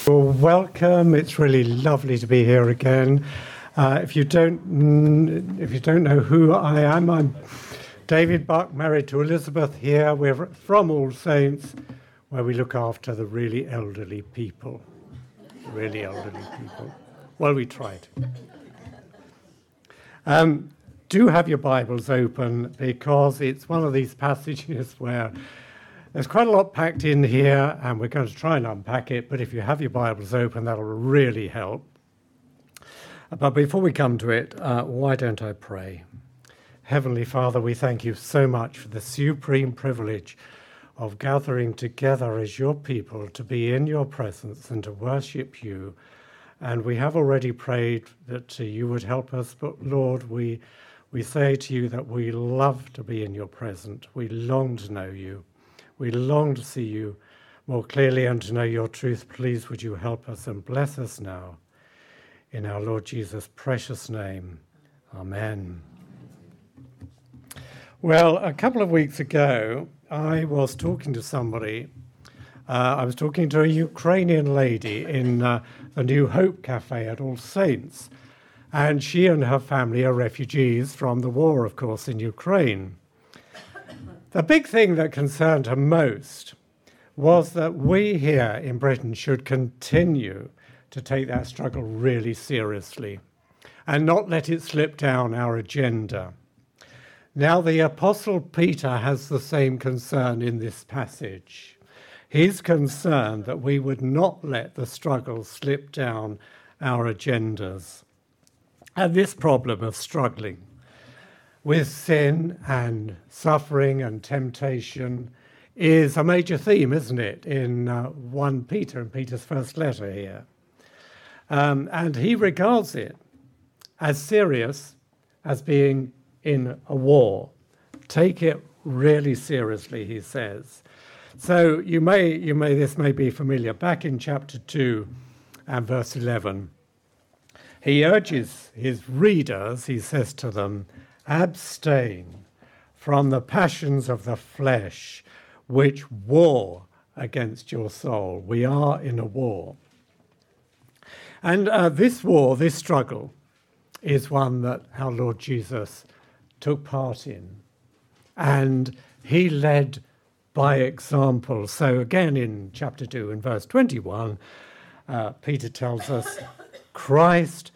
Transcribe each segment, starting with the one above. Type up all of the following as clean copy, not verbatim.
Well, welcome. It's really lovely to be here again. If you don't know who I am, I'm David Buck, married to Elizabeth here. We're from All Saints, where we look after the really elderly people. Really elderly people. Well, we tried. Do have your Bibles open, because it's one of these passages where there's quite a lot packed in here, and we're going to try and unpack it, but if you have your Bibles open, that'll really help. But before we come to it, why don't I pray? Heavenly Father, we thank you so much for the supreme privilege of gathering together as your people to be in your presence and to worship you. And we have already prayed that you would help us, but Lord, we say to you that we love to be in your presence. We long to know you. We long to see you more clearly and to know your truth. Please would you help us and bless us now. In our Lord Jesus' precious name. Amen. Well, a couple of weeks ago, I was talking to somebody. I was talking to a Ukrainian lady in the New Hope Cafe at All Saints. And she and her family are refugees from the war, of course, in Ukraine. The big thing that concerned her most was that we here in Britain should continue to take that struggle really seriously and not let it slip down our agenda. Now, the Apostle Peter has the same concern in this passage. He's concerned that we would not let the struggle slip down our agendas. And this problem of struggling with sin and suffering and temptation is a major theme, isn't it, in 1 Peter, in Peter's first letter here. And he regards it as serious as being in a war. Take it really seriously, he says. So this may be familiar. Back in chapter 2 and verse 11, he urges his readers, he says to them, abstain from the passions of the flesh, which war against your soul. We are in a war. And this war, this struggle, is one that our Lord Jesus took part in. And he led by example. So again in chapter 2 in verse 21, Peter tells us, Christ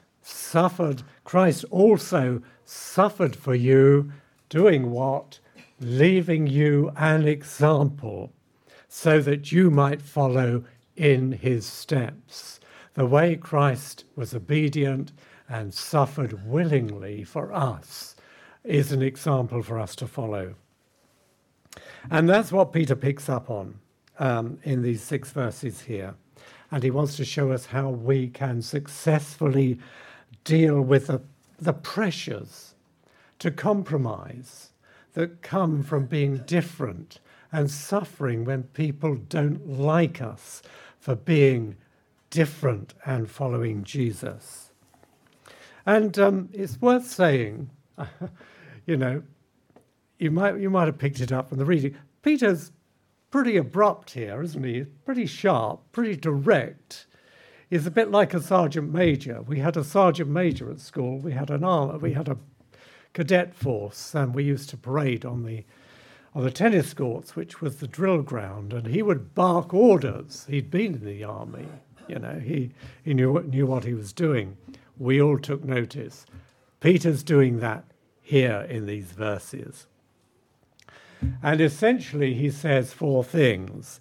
also suffered for you, doing what? Leaving you an example, so that you might follow in his steps. The way Christ was obedient and suffered willingly for us is an example for us to follow. And that's what Peter picks up on in these 6 verses here. And he wants to show us how we can successfully deal with the pressures to compromise that come from being different and suffering when people don't like us for being different and following Jesus. And it's worth saying, you might have picked it up from the reading. Peter's pretty abrupt here, isn't he? Pretty sharp, pretty direct. He's a bit like a sergeant major. We had a sergeant major at school. We had a cadet force, and we used to parade on the tennis courts, which was the drill ground, and he would bark orders. He'd been in the army, he knew what he was doing. We all took notice. Peter's doing that here in these verses. And essentially he says 4 things.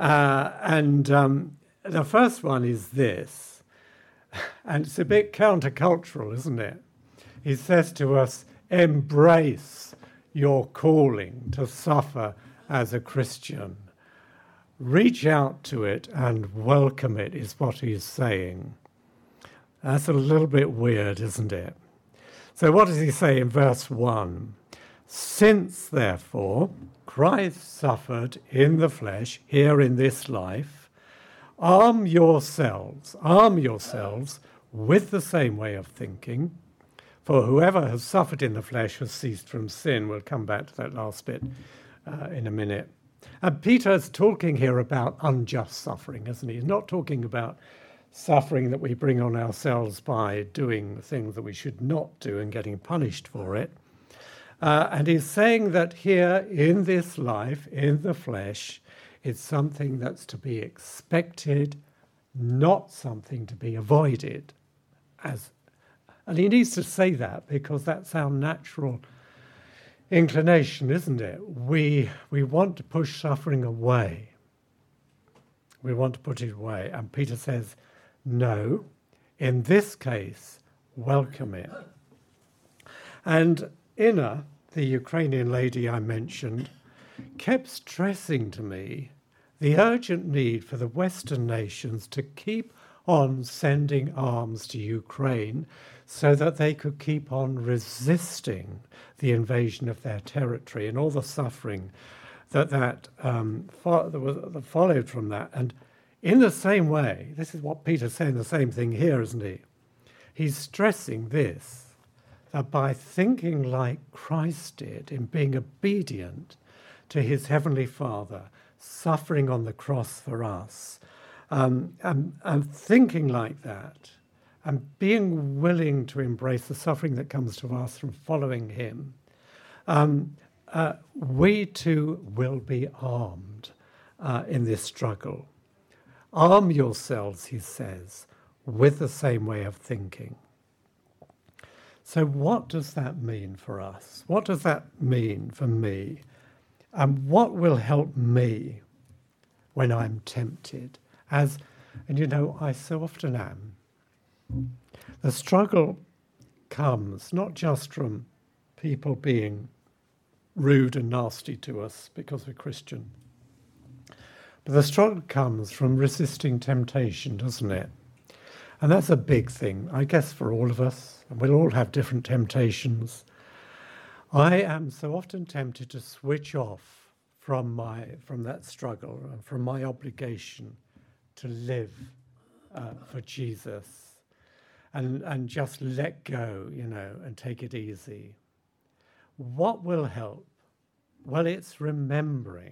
The first one is this, and it's a bit countercultural, isn't it? He says to us, embrace your calling to suffer as a Christian. Reach out to it and welcome it, is what he's saying. That's a little bit weird, isn't it? So what does he say in verse 1? Since, therefore, Christ suffered in the flesh, here in this life, arm yourselves with the same way of thinking, for whoever has suffered in the flesh has ceased from sin. We'll come back to that last bit in a minute. And Peter's talking here about unjust suffering, isn't he? He's not talking about suffering that we bring on ourselves by doing things that we should not do and getting punished for it. And he's saying that here in this life, in the flesh, it's something that's to be expected, not something to be avoided. And he needs to say that because that's our natural inclination, isn't it? We want to push suffering away. We want to put it away. And Peter says, no, in this case, welcome it. And Inna, the Ukrainian lady I mentioned, kept stressing to me the urgent need for the Western nations to keep on sending arms to Ukraine so that they could keep on resisting the invasion of their territory and all the suffering that followed from that. And in the same way, this is what Peter's saying, the same thing here, isn't he? He's stressing this, that by thinking like Christ did in being obedient to his heavenly Father, suffering on the cross for us, and thinking like that, and being willing to embrace the suffering that comes to us from following him, we too will be armed in this struggle. Arm yourselves, he says, with the same way of thinking. So what does that mean for us? What does that mean for me? And what will help me when I'm tempted? And you know, I so often am. The struggle comes not just from people being rude and nasty to us because we're Christian, but the struggle comes from resisting temptation, doesn't it? And that's a big thing, I guess, for all of us. And we'll all have different temptations. I am so often tempted to switch off from that struggle and from my obligation to live for Jesus and just let go, you know, and take it easy. What will help? Well, it's remembering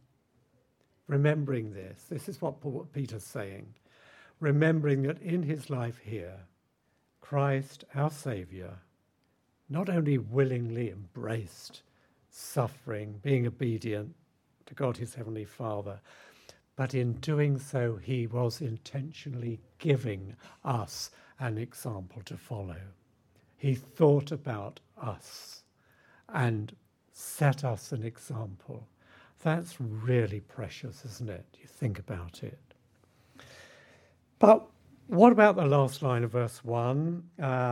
this. This is what Peter's saying. Remembering that in his life here, Christ, our Saviour, not only willingly embraced suffering, being obedient to God, his Heavenly Father, but in doing so, he was intentionally giving us an example to follow. He thought about us and set us an example. That's really precious, isn't it? You think about it. But what about the last line of verse 1?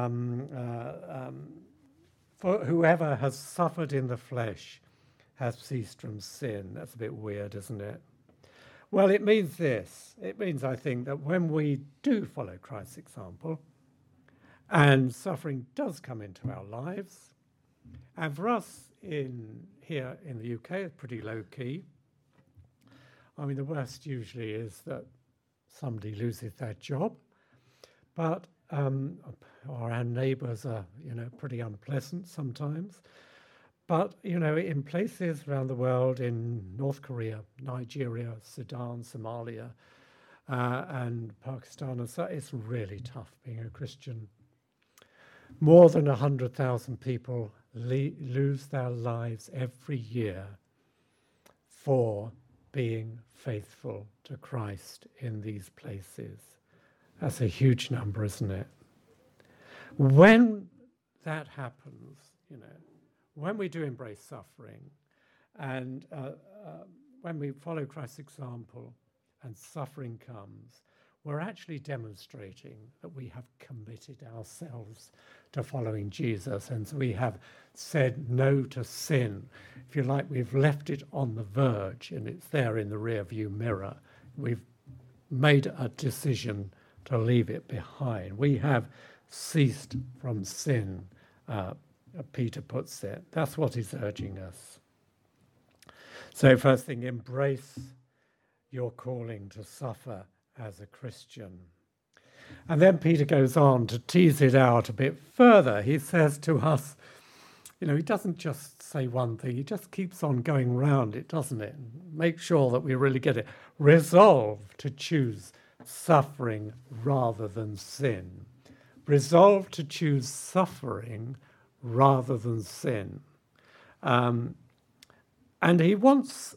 For whoever has suffered in the flesh has ceased from sin. That's a bit weird, isn't it? Well, it means this. It means, I think, that when we do follow Christ's example, and suffering does come into our lives, and for us here in the UK, it's pretty low key. I mean, the worst usually is that somebody loses their job, but or our neighbours are, you know, pretty unpleasant sometimes. But, you know, in places around the world, in North Korea, Nigeria, Sudan, Somalia, and Pakistan, so it's really tough being a Christian. More than 100,000 people lose their lives every year for being faithful to Christ in these places. That's a huge number, isn't it? When that happens, you know, when we do embrace suffering and when we follow Christ's example and suffering comes, we're actually demonstrating that we have committed ourselves to following Jesus, and so we have said no to sin. If you like, we've left it on the verge and it's there in the rear view mirror. We've made a decision to leave it behind. We have ceased from sin, Peter puts it. That's what he's urging us. So first thing, embrace your calling to suffer as a Christian. And then Peter goes on to tease it out a bit further. He says to us, he doesn't just say one thing, he just keeps on going round it, doesn't it? Make sure that we really get it. Resolve to choose suffering rather than sin. Resolve to choose suffering rather than sin. And he wants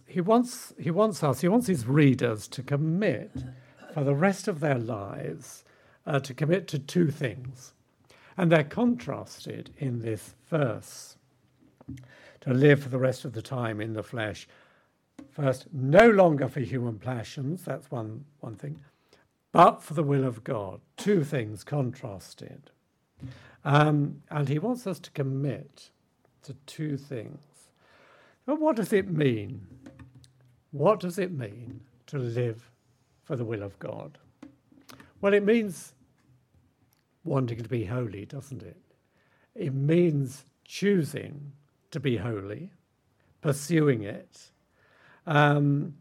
his readers to commit for the rest of their lives, to commit to two things. And they're contrasted in this verse. To live for the rest of the time in the flesh. First, no longer for human passions, that's one thing, but for the will of God. Two things contrasted. And he wants us to commit to two things. But what does it mean? What does it mean to live for the will of God? Well, it means wanting to be holy, doesn't it? It means choosing to be holy, pursuing it. And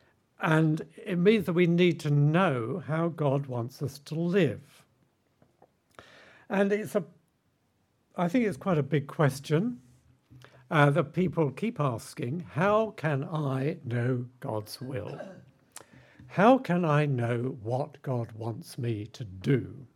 it means that we need to know how God wants us to live. And I think it's quite a big question that people keep asking: how can I know God's will? How can I know what God wants me to do?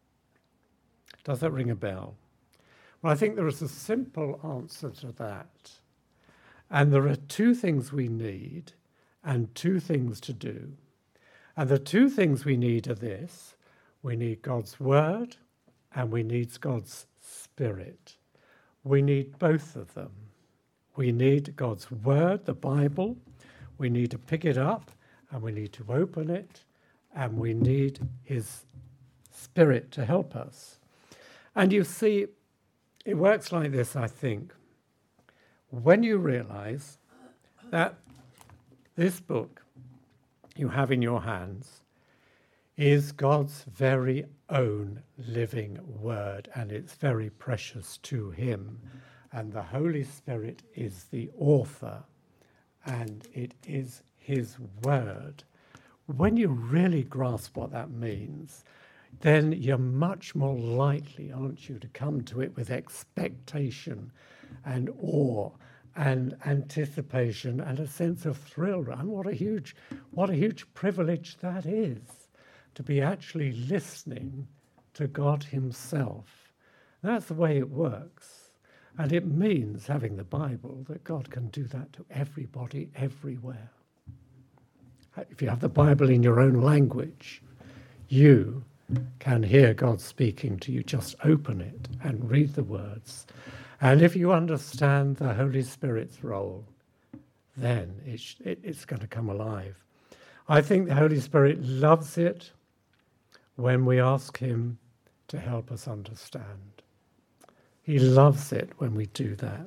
Does that ring a bell? Well, I think there is a simple answer to that. And there are two things we need and two things to do. And the two things we need are this: we need God's word and we need God's spirit. We need both of them. We need God's word, the Bible. We need to pick it up and we need to open it, and we need his spirit to help us. And you see, it works like this, I think. When you realize that this book you have in your hands is God's very own living word, and it's very precious to him, and the Holy Spirit is the author, and it is his word. When you really grasp what that means, then you're much more likely, aren't you, to come to it with expectation and awe and anticipation and a sense of thrill. And what a huge privilege that is, to be actually listening to God himself. That's the way it works. And it means, having the Bible, that God can do that to everybody, everywhere. If you have the Bible in your own language, you can hear God speaking to you. Just open it and read the words. And if you understand the Holy Spirit's role, then it's going to come alive. I think the Holy Spirit loves it when we ask him to help us understand. He loves it when we do that.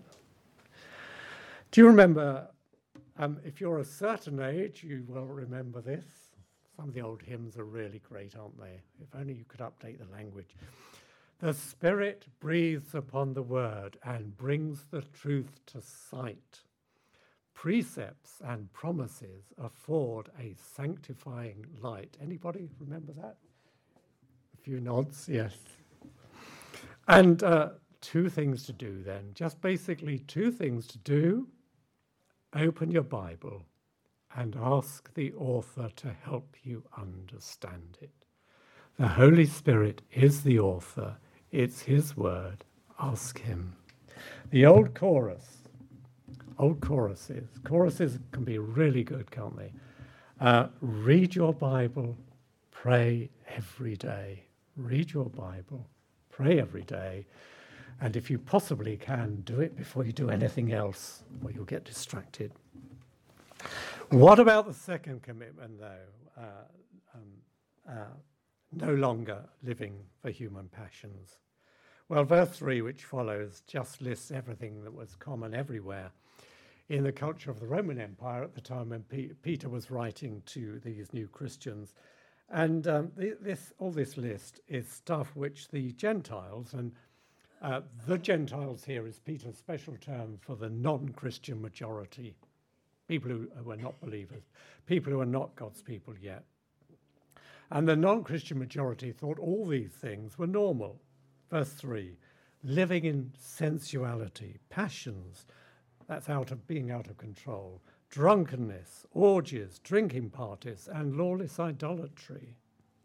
Do you remember, if you're a certain age, you will remember this. Some of the old hymns are really great, aren't they? If only you could update the language. The Spirit breathes upon the word and brings the truth to sight. Precepts and promises afford a sanctifying light. Anybody remember that? A few nods, yes. And two things to do then. Just basically two things to do. Open your Bible and ask the author to help you understand it. The Holy Spirit is the author. It's his word. Ask him. The old choruses can be really good, can't they? Read your Bible, pray every day. Read your Bible, pray every day. And if you possibly can, do it before you do anything else, or you'll get distracted. What about the second commitment, though? No longer living for human passions. Well, verse 3, which follows, just lists everything that was common everywhere in the culture of the Roman Empire at the time when Peter was writing to these new Christians. And all this list is stuff which the Gentiles, and the Gentiles here is Peter's special term for the non-Christian majority, people who are not believers, people who are not God's people yet. And the non-Christian majority thought all these things were normal. Verse 3, living in sensuality, passions, that's being out of control, drunkenness, orgies, drinking parties, and lawless idolatry.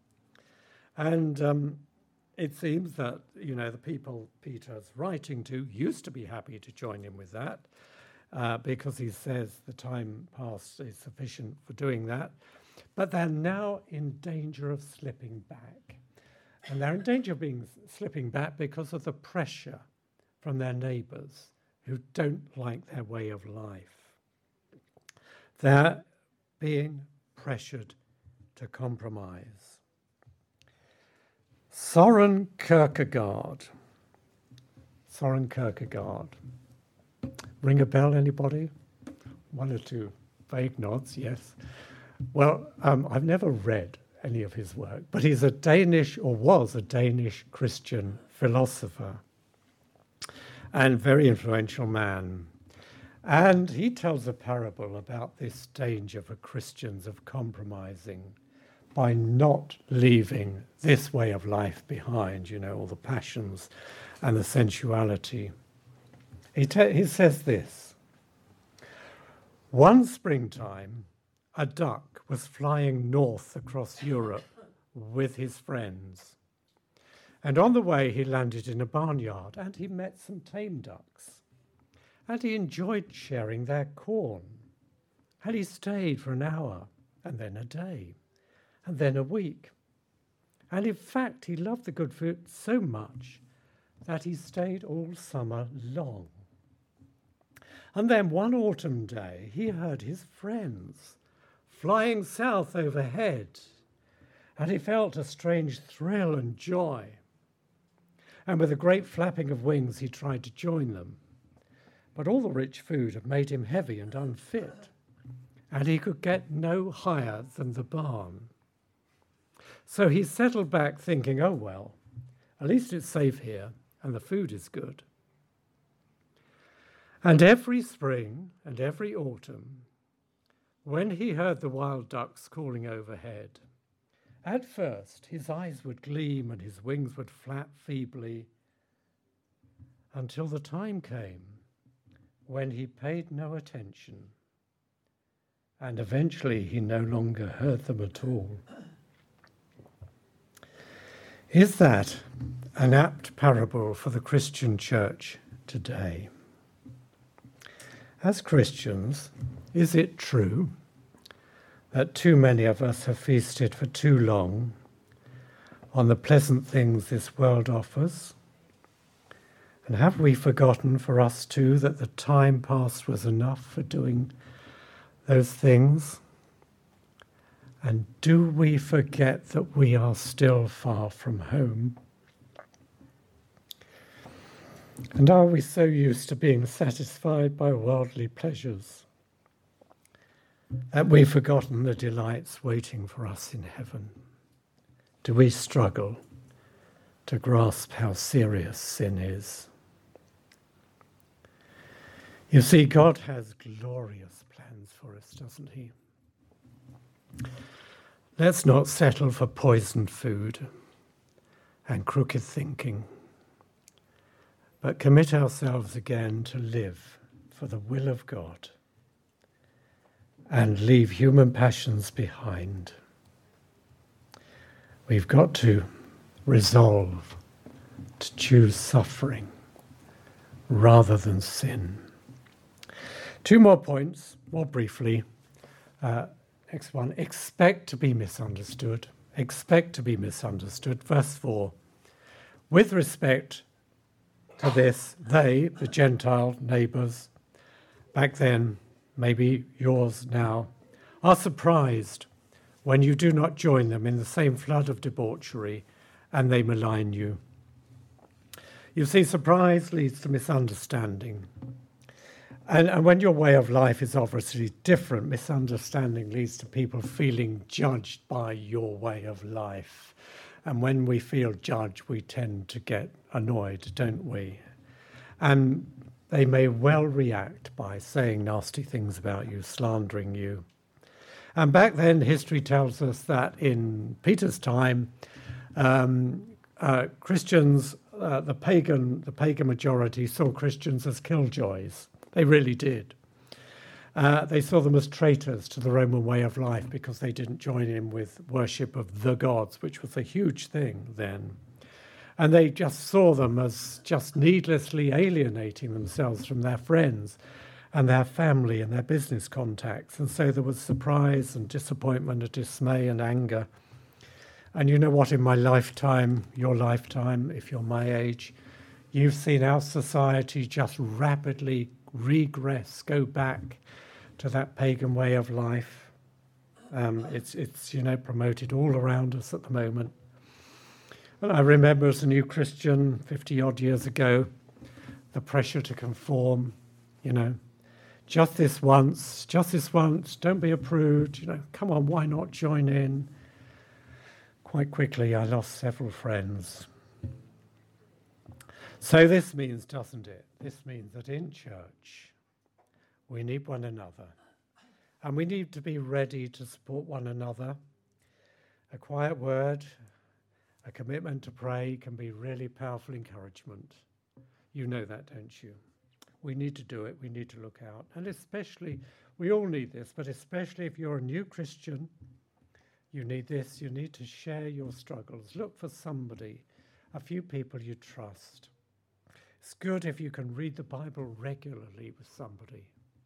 And it seems that, the people Peter's writing to used to be happy to join him with that, because he says the time past is sufficient for doing that. But they're now in danger of slipping back. And they're in danger of slipping back because of the pressure from their neighbours who don't like their way of life. They're being pressured to compromise. Soren Kierkegaard. Ring a bell, anybody? One or two vague nods, yes. Well, I've never read any of his work, but he's was a Danish Christian philosopher and very influential man. And he tells a parable about this danger for Christians of compromising by not leaving this way of life behind, all the passions and the sensuality. He says this: one springtime, a duck was flying north across Europe with his friends. And on the way, he landed in a barnyard and he met some tame ducks. And he enjoyed sharing their corn. And he stayed for an hour, and then a day, and then a week. And in fact, he loved the good food so much that he stayed all summer long. And then one autumn day, he heard his friends flying south overhead, and he felt a strange thrill and joy. And with a great flapping of wings, he tried to join them. But all the rich food had made him heavy and unfit, and he could get no higher than the barn. So he settled back thinking, oh well, at least it's safe here, and the food is good. And every spring and every autumn, when he heard the wild ducks calling overhead, at first his eyes would gleam and his wings would flap feebly, until the time came when he paid no attention, and eventually he no longer heard them at all. Is that an apt parable for the Christian church today? As Christians, is it true that too many of us have feasted for too long on the pleasant things this world offers? And have we forgotten for us too that the time past was enough for doing those things? And do we forget that we are still far from home? And are we so used to being satisfied by worldly pleasures that we've forgotten the delights waiting for us in heaven? Do we struggle to grasp how serious sin is? You see, God has glorious plans for us, doesn't he? Let's not settle for poisoned food and crooked thinking, but commit ourselves again to live for the will of God and leave human passions behind. We've got to resolve to choose suffering rather than sin. Two more points, more briefly. Next one, expect to be misunderstood. Expect to be misunderstood. Verse 4, with respect to this, they, the Gentile neighbours, back then, maybe yours now, are surprised when you do not join them in the same flood of debauchery and they malign you. You see, surprise leads to misunderstanding. And when your way of life is obviously different, misunderstanding leads to people feeling judged by your way of life. And when we feel judged, we tend to get annoyed, don't we? And they may well react by saying nasty things about you, slandering you. And back then, history tells us that in Peter's time, Christians the pagan majority saw Christians as killjoys. They really did. They saw them as traitors to the Roman way of life because they didn't join in with worship of the gods, which was a huge thing then. And they just saw them as just needlessly alienating themselves from their friends and their family and their business contacts. And so there was surprise and disappointment and dismay and anger. And you know what, in my lifetime, your lifetime, if you're my age, you've seen our society just rapidly regress, go back to that pagan way of life. It's promoted all around us at the moment. And I remember as a new Christian 50 odd years ago, the pressure to conform, just this once, don't be a prude, come on, why not join in? Quite quickly, I lost several friends. So this means, doesn't it? This means that in church, we need one another. And we need to be ready to support one another. A quiet word, a commitment to pray can be really powerful encouragement. You know that, don't you? We need to do it. We need to look out. And especially, we all need this, but especially if you're a new Christian, you need this. You need to share your struggles. Look for somebody, a few people you trust. It's good if you can read the Bible regularly with somebody.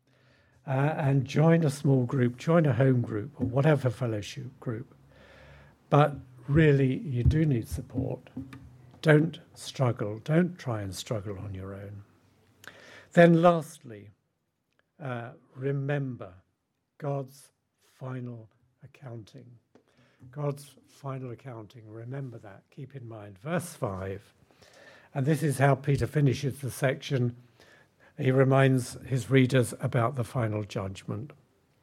And join a small group, join a home group, or whatever fellowship group. But really, you do need support. Don't struggle. Don't try and struggle on your own. Then lastly, remember God's final accounting. God's final accounting. Remember that. Keep in mind. Verse 5. And this is how Peter finishes the section. He reminds his readers about the final judgment.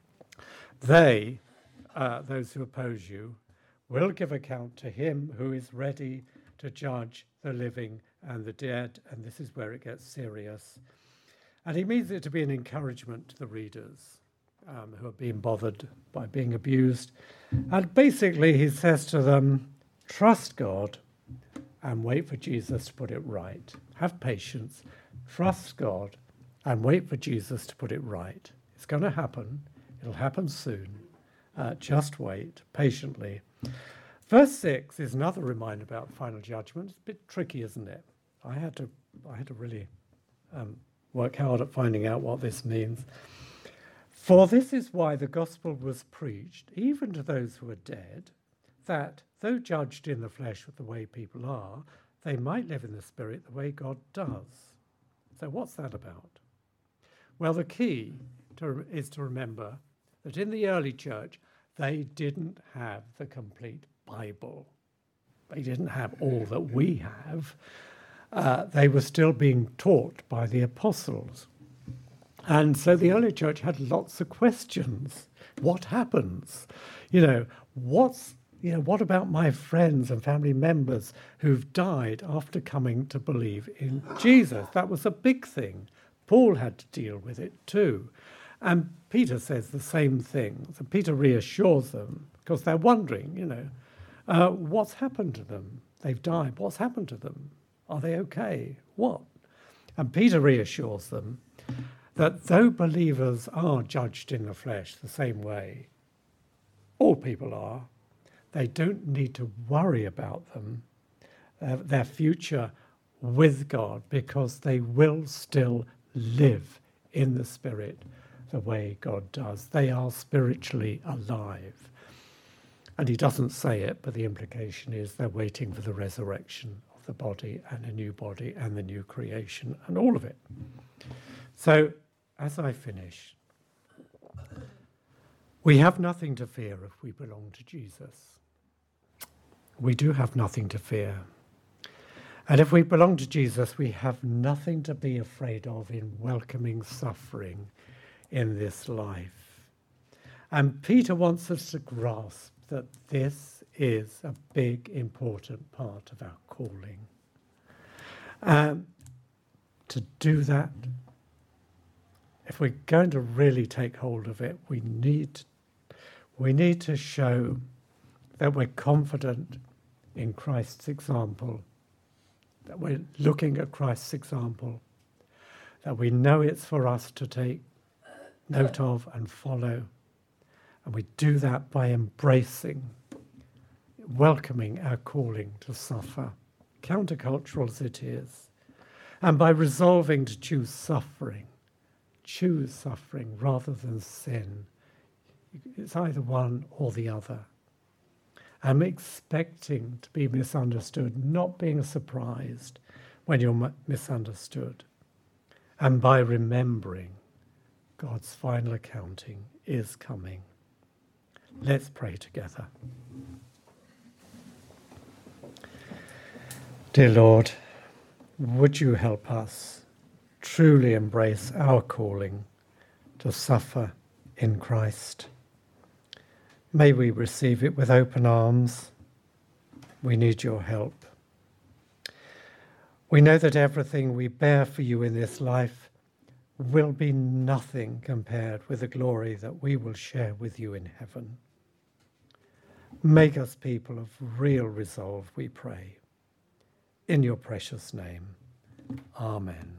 They, those who oppose you, will give account to him who is ready to judge the living and the dead. And this is where it gets serious. And he means it to be an encouragement to the readers who are being bothered by being abused. And basically he says to them, trust God and wait for Jesus to put it right. Have patience, trust God, and wait for Jesus to put it right. It's going to happen. It'll happen soon. Just wait patiently. Verse 6 is another reminder about final judgment. It's a bit tricky, isn't it? I had to really work hard at finding out what this means. For this is why the gospel was preached, even to those who are dead, that though judged in the flesh with the way people are, they might live in the spirit the way God does. So what's that about? Well, the key is to remember that in the early church, they didn't have the complete Bible. They didn't have all that we have. They were still being taught by the apostles. And so the early church had lots of questions. What happens? What about my friends and family members who've died after coming to believe in Jesus? That was a big thing. Paul had to deal with it too. And Peter says the same thing. So Peter reassures them because they're wondering, what's happened to them? They've died. What's happened to them? Are they okay? What? And Peter reassures them that though believers are judged in the flesh the same way, all people are, they don't need to worry about them, their future with God, because they will still live in the Spirit the way God does. They are spiritually alive. And he doesn't say it, but the implication is they're waiting for the resurrection of the body and a new body and the new creation and all of it. So, as I finish, we have nothing to fear if we belong to Jesus. We do have nothing to fear. And if we belong to Jesus, we have nothing to be afraid of in welcoming suffering in this life. And Peter wants us to grasp that this is a big, important part of our calling. To do that, if we're going to really take hold of it, we need to show that we're confident in Christ's example, that we're looking at Christ's example, that we know it's for us to take note of and follow. And we do that by embracing, welcoming our calling to suffer, countercultural as it is, and by resolving to choose suffering rather than sin. It's either one or the other. I'm expecting to be misunderstood, not being surprised when you're misunderstood. And by remembering God's final accounting is coming. Let's pray together. Dear Lord, would you help us truly embrace our calling to suffer in Christ? May we receive it with open arms. We need your help. We know that everything we bear for you in this life will be nothing compared with the glory that we will share with you in heaven. Make us people of real resolve, we pray. In your precious name, amen.